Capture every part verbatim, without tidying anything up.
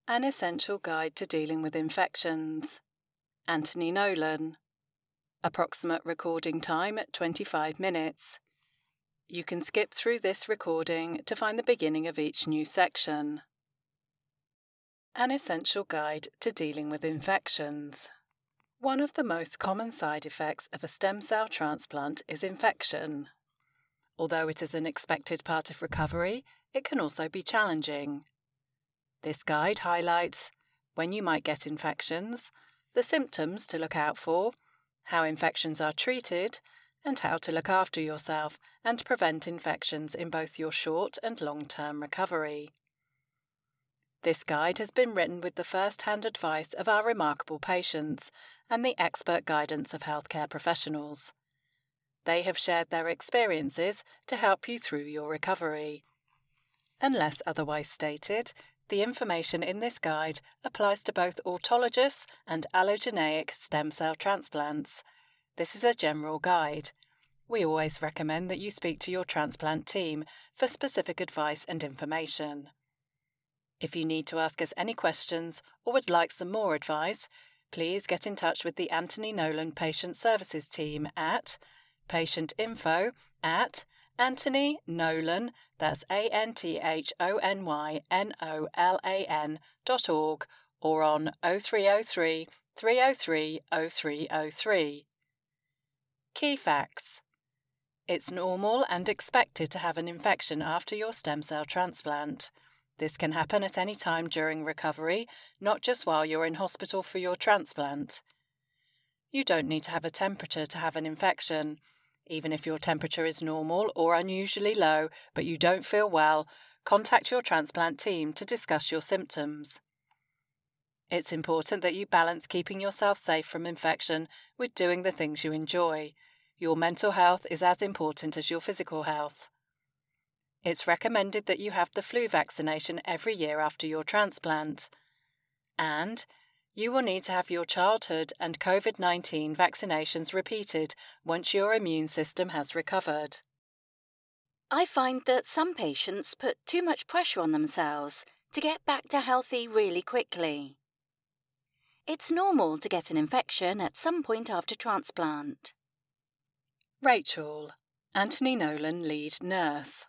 An Essential Guide to Dealing with Infections. Anthony Nolan. Approximate recording time at twenty-five minutes. You can skip through this recording to find the beginning of each new section. An Essential Guide to Dealing with Infections. One of the most common side effects of a stem cell transplant is infection. Although it is an expected part of recovery, it can also be challenging. This guide highlights when you might get infections, the symptoms to look out for, how infections are treated, and how to look after yourself and prevent infections in both your short and long-term recovery. This guide has been written with the first-hand advice of our remarkable patients and the expert guidance of healthcare professionals. They have shared their experiences to help you through your recovery. Unless otherwise stated, the information in this guide applies to both autologous and allogeneic stem cell transplants. This is a general guide. We always recommend that you speak to your transplant team for specific advice and information. If you need to ask us any questions or would like some more advice, please get in touch with the Anthony Nolan Patient Services team at patientinfo at Anthony Nolan, that's A N T H O N Y N O L A N dot org, or on oh three oh three, three oh three, oh three oh three. Key facts. It's normal and expected to have an infection after your stem cell transplant. This can happen at any time during recovery, not just while you're in hospital for your transplant. You don't need to have a temperature to have an infection. Even if your temperature is normal or unusually low, but you don't feel well, contact your transplant team to discuss your symptoms. It's important that you balance keeping yourself safe from infection with doing the things you enjoy. Your mental health is as important as your physical health. It's recommended that you have the flu vaccination every year after your transplant. And you will need to have your childhood and COVID nineteen vaccinations repeated once your immune system has recovered. I find that some patients put too much pressure on themselves to get back to healthy really quickly. It's normal to get an infection at some point after transplant. Rachel, Anthony Nolan lead nurse.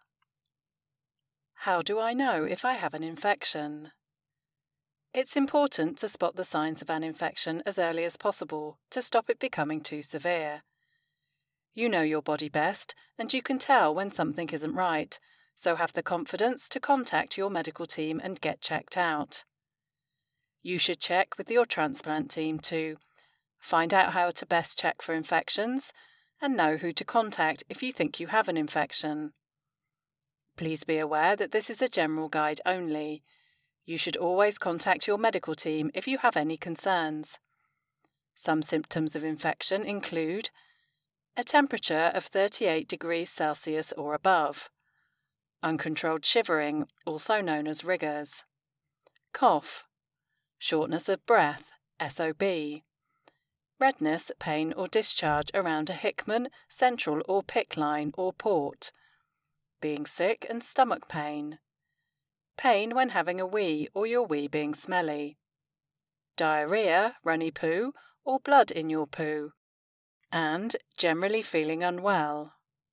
How do I know if I have an infection? It's important to spot the signs of an infection as early as possible to stop it becoming too severe. You know your body best, and you can tell when something isn't right, so have the confidence to contact your medical team and get checked out. You should check with your transplant team to find out how to best check for infections and know who to contact if you think you have an infection. Please be aware that this is a general guide only. You should always contact your medical team if you have any concerns. Some symptoms of infection include a temperature of thirty-eight degrees Celsius or above, uncontrolled shivering, also known as rigors, cough, shortness of breath, S O B, redness, pain or discharge around a Hickman, central or PICC line or port, being sick and stomach pain, pain when having a wee or your wee being smelly, diarrhea, runny poo, or blood in your poo, and generally feeling unwell.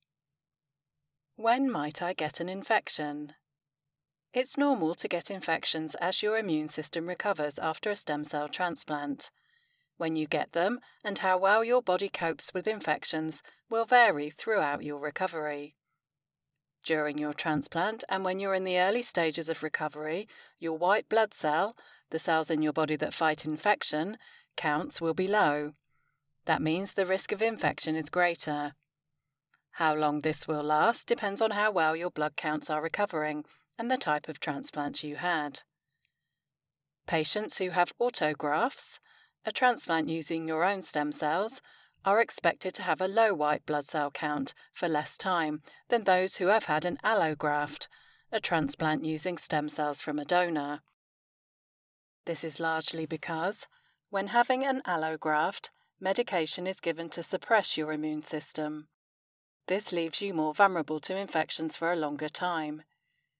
When might I get an infection? It's normal to get infections as your immune system recovers after a stem cell transplant. When you get them and how well your body copes with infections will vary throughout your recovery. During your transplant and when you're in the early stages of recovery, your white blood cell, the cells in your body that fight infection, counts will be low. That means the risk of infection is greater. How long this will last depends on how well your blood counts are recovering and the type of transplant you had. Patients who have autografts, a transplant using your own stem cells, are expected to have a low white blood cell count for less time than those who have had an allograft, a transplant using stem cells from a donor. This is largely because, when having an allograft, medication is given to suppress your immune system. This leaves you more vulnerable to infections for a longer time.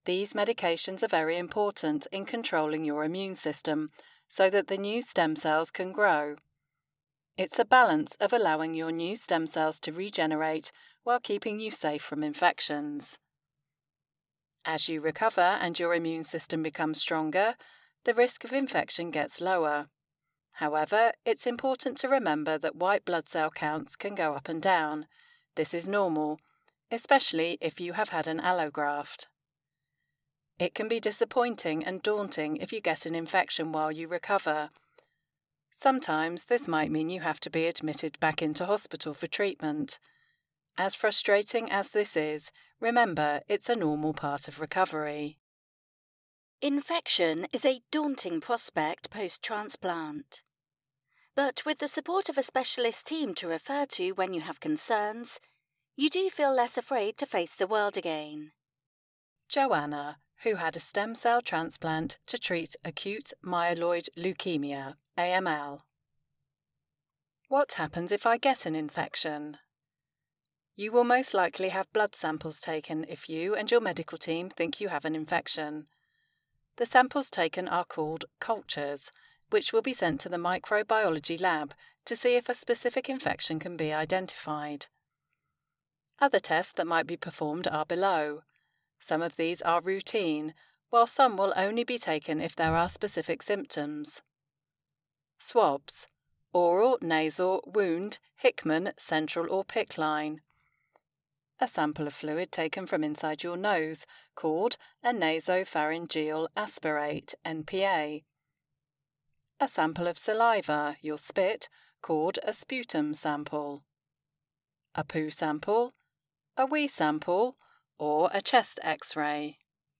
These medications are very important in controlling your immune system so that the new stem cells can grow. It's a balance of allowing your new stem cells to regenerate while keeping you safe from infections. As you recover and your immune system becomes stronger, the risk of infection gets lower. However, it's important to remember that white blood cell counts can go up and down. This is normal, especially if you have had an allograft. It can be disappointing and daunting if you get an infection while you recover. Sometimes this might mean you have to be admitted back into hospital for treatment. As frustrating as this is, remember it's a normal part of recovery. Infection is a daunting prospect post-transplant. But with the support of a specialist team to refer to when you have concerns, you do feel less afraid to face the world again. Joanna, who had a stem cell transplant to treat acute myeloid leukemia, A M L. What happens if I get an infection? You will most likely have blood samples taken if you and your medical team think you have an infection. The samples taken are called cultures, which will be sent to the microbiology lab to see if a specific infection can be identified. Other tests that might be performed are below. Some of these are routine, while some will only be taken if there are specific symptoms. Swabs: oral, nasal, wound, Hickman, central or PICC line. A sample of fluid taken from inside your nose, called a nasopharyngeal aspirate, N P A. A sample of saliva, your spit, called a sputum sample. A poo sample, a wee sample, or a chest X-ray.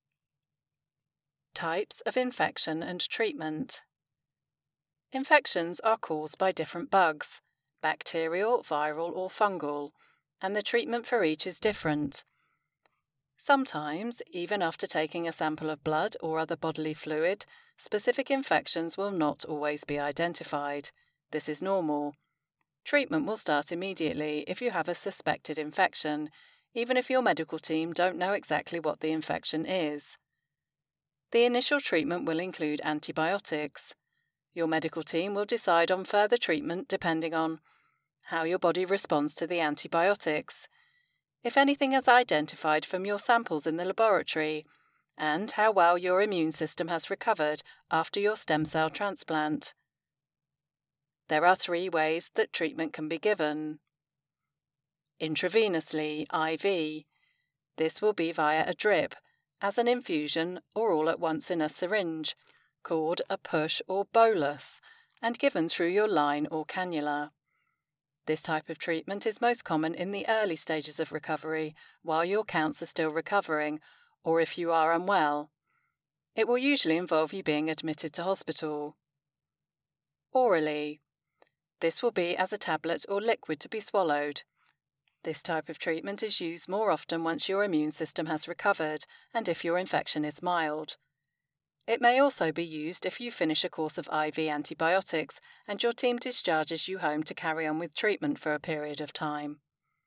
Types of infection and treatment. Infections are caused by different bugs, bacterial, viral or fungal, and the treatment for each is different. Sometimes, even after taking a sample of blood or other bodily fluid, specific infections will not always be identified. This is normal. Treatment will start immediately if you have a suspected infection, even if your medical team don't know exactly what the infection is. The initial treatment will include antibiotics. Your medical team will decide on further treatment depending on how your body responds to the antibiotics, if anything is identified from your samples in the laboratory, and how well your immune system has recovered after your stem cell transplant. There are three ways that treatment can be given. Intravenously, I V. This will be via a drip, as an infusion or all at once in a syringe, called a push or bolus, and given through your line or cannula. This type of treatment is most common in the early stages of recovery, while your counts are still recovering, or if you are unwell. It will usually involve you being admitted to hospital. Orally. This will be as a tablet or liquid to be swallowed. This type of treatment is used more often once your immune system has recovered and if your infection is mild. It may also be used if you finish a course of I V antibiotics and your team discharges you home to carry on with treatment for a period of time.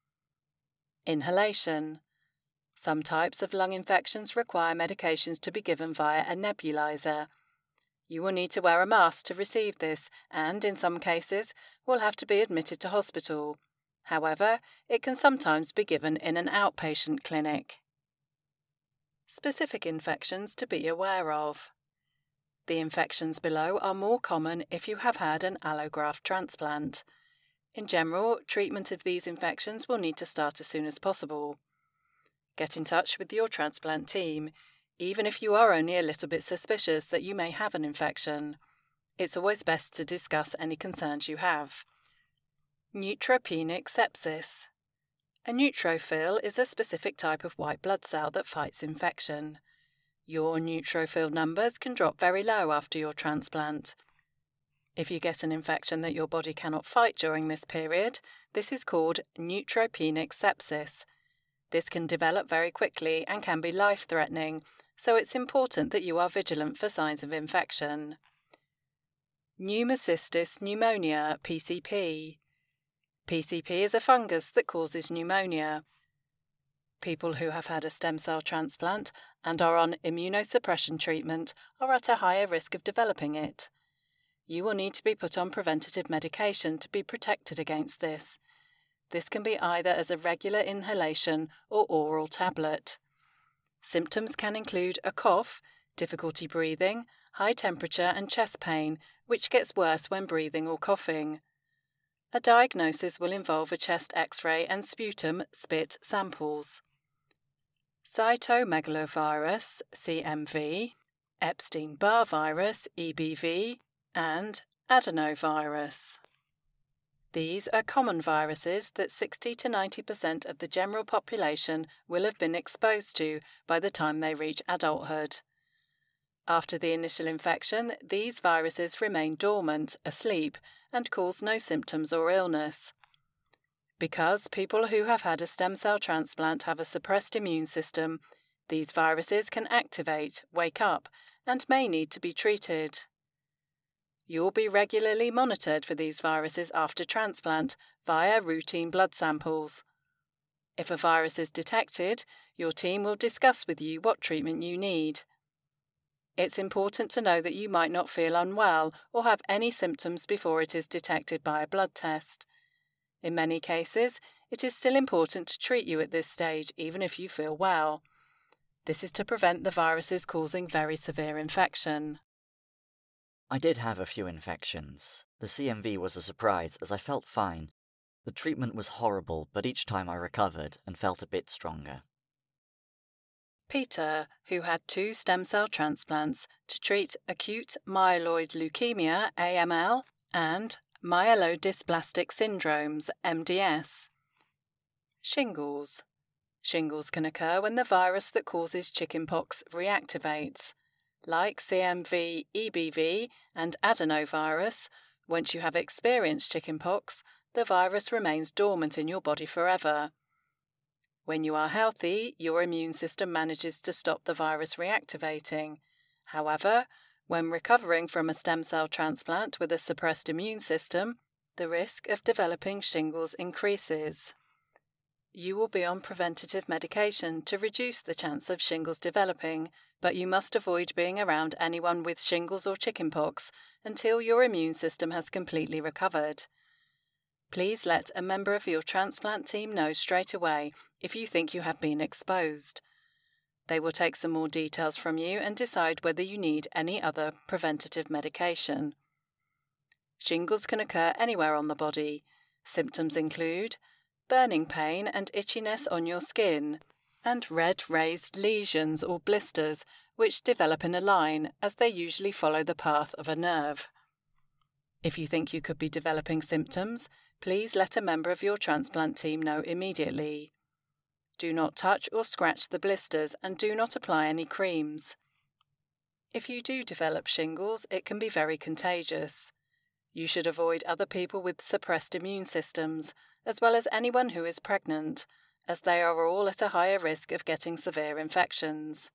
Inhalation. Some types of lung infections require medications to be given via a nebulizer. You will need to wear a mask to receive this and, in some cases, will have to be admitted to hospital. However, it can sometimes be given in an outpatient clinic. Specific infections to be aware of. The infections below are more common if you have had an allograft transplant. In general, treatment of these infections will need to start as soon as possible. Get in touch with your transplant team, even if you are only a little bit suspicious that you may have an infection. It's always best to discuss any concerns you have. Neutropenic sepsis. A neutrophil is a specific type of white blood cell that fights infection. Your neutrophil numbers can drop very low after your transplant. If you get an infection that your body cannot fight during this period, this is called neutropenic sepsis. This can develop very quickly and can be life-threatening, so it's important that you are vigilant for signs of infection. Pneumocystis pneumonia, P C P. P C P is a fungus that causes pneumonia. People who have had a stem cell transplant and are on immunosuppression treatment are at a higher risk of developing it. You will need to be put on preventative medication to be protected against this. This can be either as a regular inhalation or oral tablet. Symptoms can include a cough, difficulty breathing, high temperature and chest pain, which gets worse when breathing or coughing. A diagnosis will involve a chest X-ray and sputum spit samples. Cytomegalovirus, C M V, Epstein-Barr virus, E B V, and adenovirus. These are common viruses that sixty to ninety percent of the general population will have been exposed to by the time they reach adulthood. After the initial infection, these viruses remain dormant, asleep, and cause no symptoms or illness. Because people who have had a stem cell transplant have a suppressed immune system, these viruses can activate, wake up, and may need to be treated. You'll be regularly monitored for these viruses after transplant via routine blood samples. If a virus is detected, your team will discuss with you what treatment you need. It's important to know that you might not feel unwell or have any symptoms before it is detected by a blood test. In many cases, it is still important to treat you at this stage, even if you feel well. This is to prevent the viruses causing very severe infection. I did have a few infections. The C M V was a surprise as I felt fine. The treatment was horrible, but each time I recovered and felt a bit stronger. Peter, who had two stem cell transplants to treat acute myeloid leukemia, A M L, and myelodysplastic syndromes, M D S. Shingles. Shingles can occur when the virus that causes chickenpox reactivates. Like C M V, E B V, and adenovirus, once you have experienced chickenpox, the virus remains dormant in your body forever. When you are healthy, your immune system manages to stop the virus reactivating. However, when recovering from a stem cell transplant with a suppressed immune system, the risk of developing shingles increases. You will be on preventative medication to reduce the chance of shingles developing, but you must avoid being around anyone with shingles or chickenpox until your immune system has completely recovered. Please let a member of your transplant team know straight away if you think you have been exposed. They will take some more details from you and decide whether you need any other preventative medication. Shingles can occur anywhere on the body. Symptoms include burning pain and itchiness on your skin, and red raised lesions or blisters which develop in a line as they usually follow the path of a nerve. If you think you could be developing symptoms, please let a member of your transplant team know immediately. Do not touch or scratch the blisters and do not apply any creams. If you do develop shingles, it can be very contagious. You should avoid other people with suppressed immune systems, as well as anyone who is pregnant, as they are all at a higher risk of getting severe infections.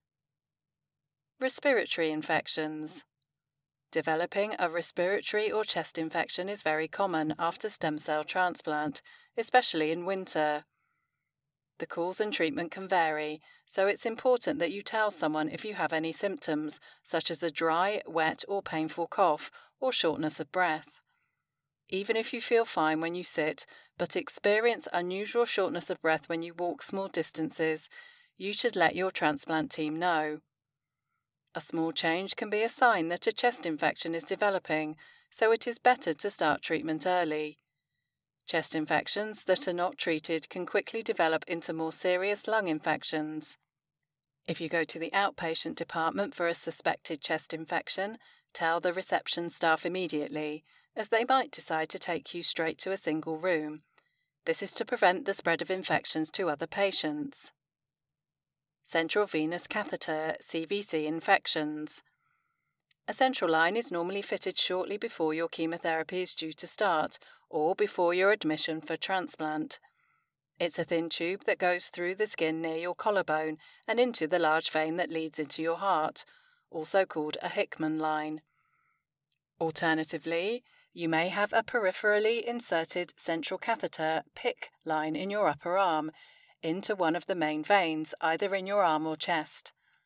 Respiratory infections. Developing a respiratory or chest infection is very common after stem cell transplant, especially in winter. The cause and treatment can vary, so it's important that you tell someone if you have any symptoms, such as a dry, wet or painful cough or shortness of breath. Even if you feel fine when you sit, but experience unusual shortness of breath when you walk small distances, you should let your transplant team know. A small change can be a sign that a chest infection is developing, so it is better to start treatment early. Chest infections that are not treated can quickly develop into more serious lung infections. If you go to the outpatient department for a suspected chest infection, tell the reception staff immediately, as they might decide to take you straight to a single room. This is to prevent the spread of infections to other patients. Central venous catheter, C V C infections. A central line is normally fitted shortly before your chemotherapy is due to start, or before your admission for transplant. It's a thin tube that goes through the skin near your collarbone and into the large vein that leads into your heart, also called a Hickman line. Alternatively, you may have a peripherally inserted central catheter, P I C line in your upper arm, into one of the main veins, either in your arm or chest.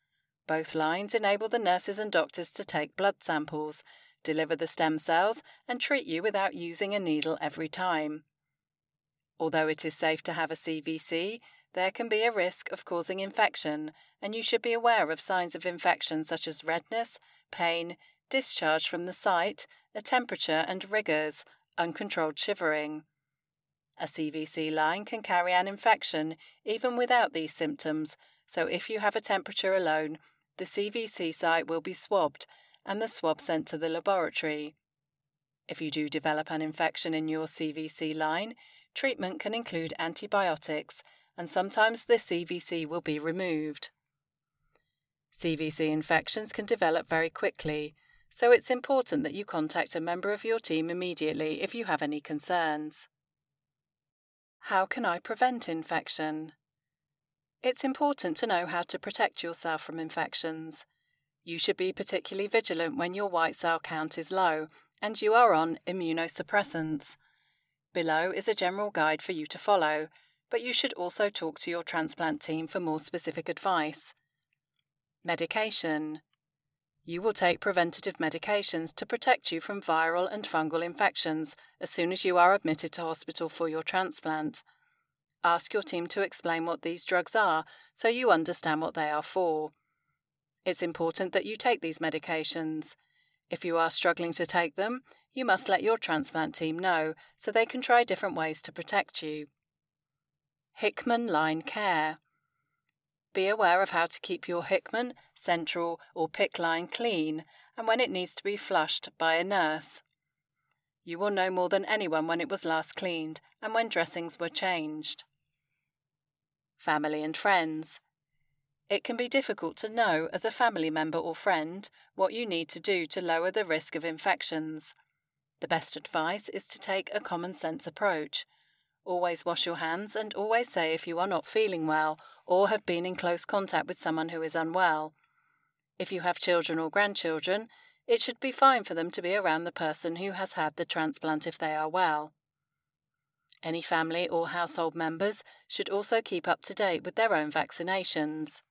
Both lines enable the nurses and doctors to take blood samples, deliver the stem cells, and treat you without using a needle every time. Although it is safe to have a C V C, there can be a risk of causing infection, and you should be aware of signs of infection such as redness, pain, discharge from the site, a temperature and rigors, uncontrolled shivering. A C V C line can carry an infection even without these symptoms, so if you have a temperature alone, the C V C site will be swabbed and the swab sent to the laboratory. If you do develop an infection in your C V C line, treatment can include antibiotics, and sometimes the C V C will be removed. C V C infections can develop very quickly, so it's important that you contact a member of your team immediately if you have any concerns. How can I prevent infection? It's important to know how to protect yourself from infections. You should be particularly vigilant when your white cell count is low and you are on immunosuppressants. Below is a general guide for you to follow, but you should also talk to your transplant team for more specific advice. Medication. You will take preventative medications to protect you from viral and fungal infections as soon as you are admitted to hospital for your transplant. Ask your team to explain what these drugs are so you understand what they are for. It's important that you take these medications. If you are struggling to take them, you must let your transplant team know so they can try different ways to protect you. Hickman line care. Be aware of how to keep your Hickman, central, or PICC line clean and when it needs to be flushed by a nurse. You will know more than anyone when it was last cleaned and when dressings were changed. Family and friends. It can be difficult to know as a family member or friend what you need to do to lower the risk of infections. The best advice is to take a common sense approach. Always wash your hands and always say if you are not feeling well or have been in close contact with someone who is unwell. If you have children or grandchildren, it should be fine for them to be around the person who has had the transplant if they are well. Any family or household members should also keep up to date with their own vaccinations.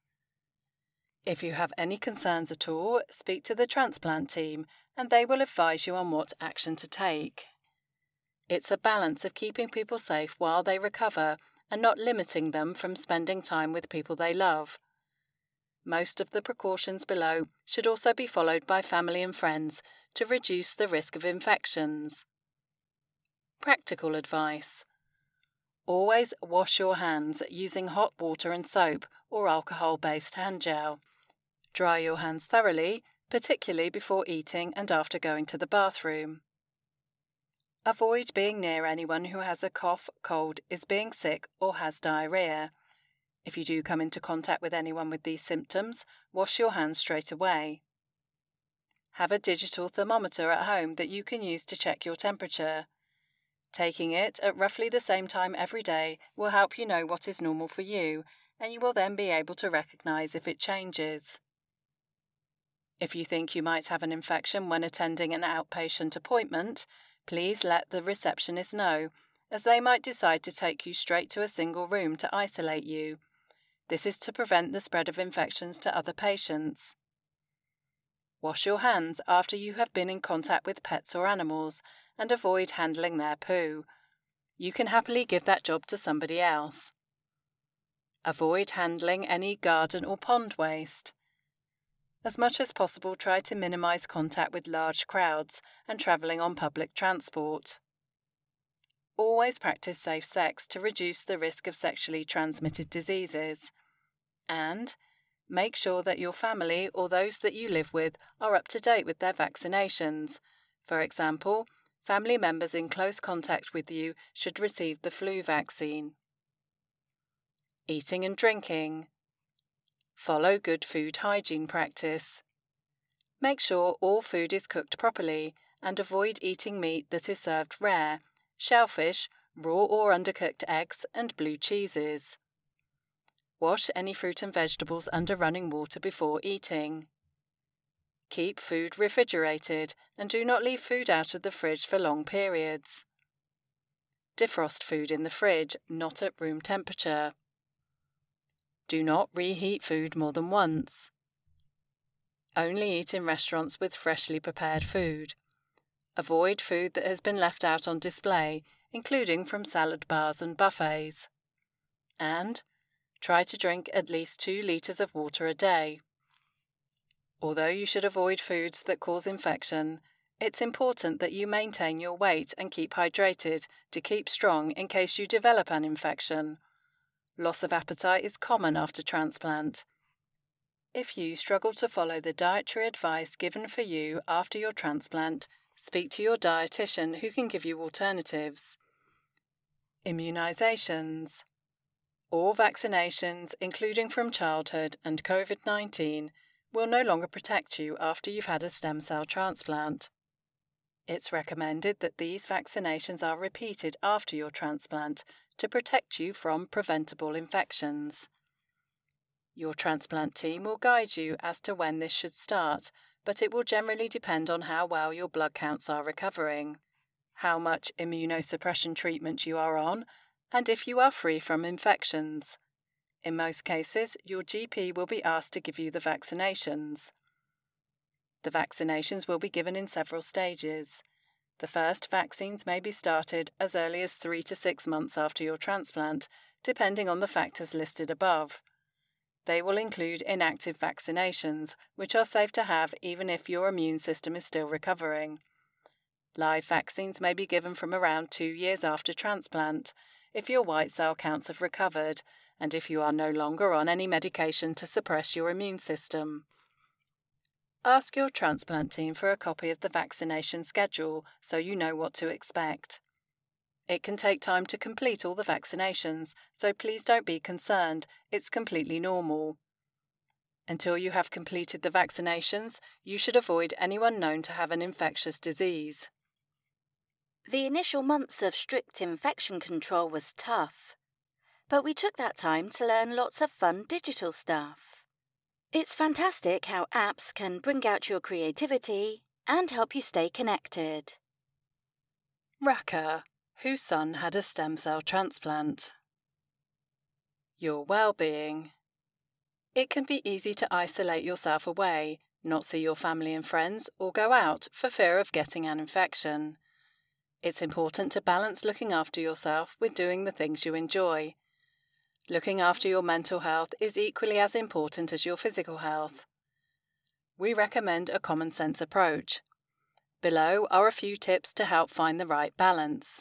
If you have any concerns at all, speak to the transplant team and they will advise you on what action to take. It's a balance of keeping people safe while they recover and not limiting them from spending time with people they love. Most of the precautions below should also be followed by family and friends to reduce the risk of infections. Practical advice. Always wash your hands using hot water and soap or alcohol-based hand gel. Dry your hands thoroughly, particularly before eating and after going to the bathroom. Avoid being near anyone who has a cough, cold, is being sick, or has diarrhea. If you do come into contact with anyone with these symptoms, wash your hands straight away. Have a digital thermometer at home that you can use to check your temperature. Taking it at roughly the same time every day will help you know what is normal for you, and you will then be able to recognize if it changes. If you think you might have an infection when attending an outpatient appointment, please let the receptionist know, as they might decide to take you straight to a single room to isolate you. This is to prevent the spread of infections to other patients. Wash your hands after you have been in contact with pets or animals and avoid handling their poo. You can happily give that job to somebody else. Avoid handling any garden or pond waste. As much as possible, try to minimize contact with large crowds and traveling on public transport. Always practice safe sex to reduce the risk of sexually transmitted diseases. And make sure that your family or those that you live with are up to date with their vaccinations. For example, family members in close contact with you should receive the flu vaccine. Eating and drinking. Follow good food hygiene practice. Make sure all food is cooked properly and avoid eating meat that is served rare, shellfish, raw or undercooked eggs, and blue cheeses. Wash any fruit and vegetables under running water before eating. Keep food refrigerated and do not leave food out of the fridge for long periods. Defrost food in the fridge, not at room temperature. Do not reheat food more than once. Only eat in restaurants with freshly prepared food. Avoid food that has been left out on display, including from salad bars and buffets. And try to drink at least two litres of water a day. Although you should avoid foods that cause infection, it's important that you maintain your weight and keep hydrated to keep strong in case you develop an infection. Loss of appetite is common after transplant. If you struggle to follow the dietary advice given for you after your transplant, speak to your dietitian who can give you alternatives. Immunisations. All vaccinations, including from childhood and COVID nineteen, will no longer protect you after you've had a stem cell transplant. It's recommended that these vaccinations are repeated after your transplant to protect you from preventable infections. Your transplant team will guide you as to when this should start, but it will generally depend on how well your blood counts are recovering, how much immunosuppression treatment you are on, and if you are free from infections. In most cases, your G P will be asked to give you the vaccinations. The vaccinations will be given in several stages. The first vaccines may be started as early as three to six months after your transplant, depending on the factors listed above. They will include inactive vaccinations, which are safe to have even if your immune system is still recovering. Live vaccines may be given from around two years after transplant, if your white cell counts have recovered, and if you are no longer on any medication to suppress your immune system. Ask your transplant team for a copy of the vaccination schedule so you know what to expect. It can take time to complete all the vaccinations, so please don't be concerned, it's completely normal. Until you have completed the vaccinations, you should avoid anyone known to have an infectious disease. The initial months of strict infection control was tough, but we took that time to learn lots of fun digital stuff. It's fantastic how apps can bring out your creativity and help you stay connected. Raka, whose son had a stem cell transplant. Your well-being. It can be easy to isolate yourself away, not see your family and friends, or go out for fear of getting an infection. It's important to balance looking after yourself with doing the things you enjoy. Looking after your mental health is equally as important as your physical health. We recommend a common sense approach. Below are a few tips to help find the right balance.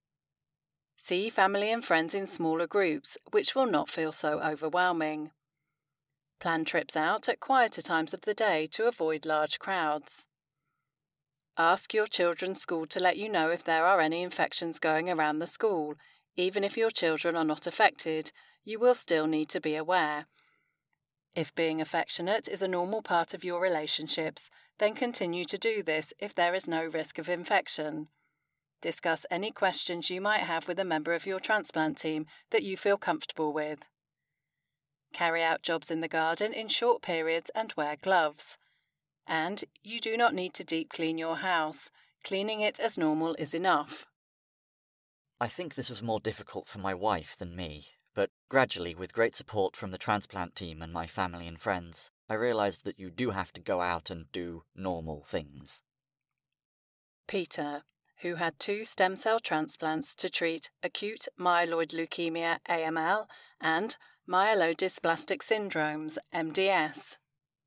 See family and friends in smaller groups, which will not feel so overwhelming. Plan trips out at quieter times of the day to avoid large crowds. Ask your children's school to let you know if there are any infections going around the school. Even if your children are not affected, you will still need to be aware. If being affectionate is a normal part of your relationships, then continue to do this if there is no risk of infection. Discuss any questions you might have with a member of your transplant team that you feel comfortable with. Carry out jobs in the garden in short periods and wear gloves. And you do not need to deep clean your house. Cleaning it as normal is enough. I think this was more difficult for my wife than me, but gradually, with great support from the transplant team and my family and friends, I realised that you do have to go out and do normal things. Peter, who had two stem cell transplants to treat acute myeloid leukemia A M L and myelodysplastic syndromes M D S.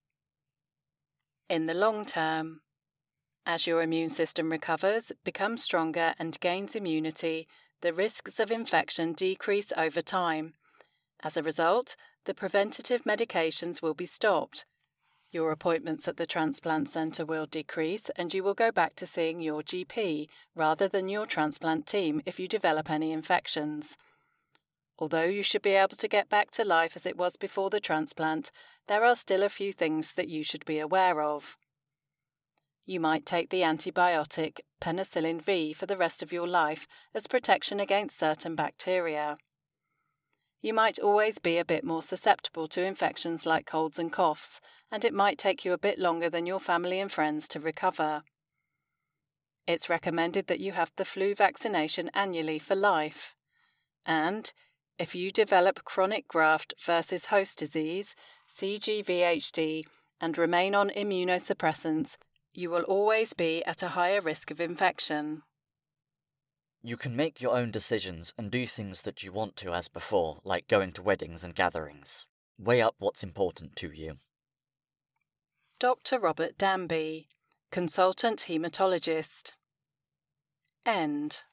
In the long term, as your immune system recovers, becomes stronger and gains immunity, the risks of infection decrease over time. As a result, the preventative medications will be stopped. Your appointments at the transplant centre will decrease and you will go back to seeing your G P rather than your transplant team if you develop any infections. Although you should be able to get back to life as it was before the transplant, there are still a few things that you should be aware of. You might take the antibiotic penicillin V for the rest of your life as protection against certain bacteria. You might always be a bit more susceptible to infections like colds and coughs, and it might take you a bit longer than your family and friends to recover. It's recommended that you have the flu vaccination annually for life. And if you develop chronic graft versus host disease, C G V H D, and remain on immunosuppressants, you will always be at a higher risk of infection. You can make your own decisions and do things that you want to as before, like going to weddings and gatherings. Weigh up what's important to you. Doctor Robert Danby, Consultant Haematologist. End.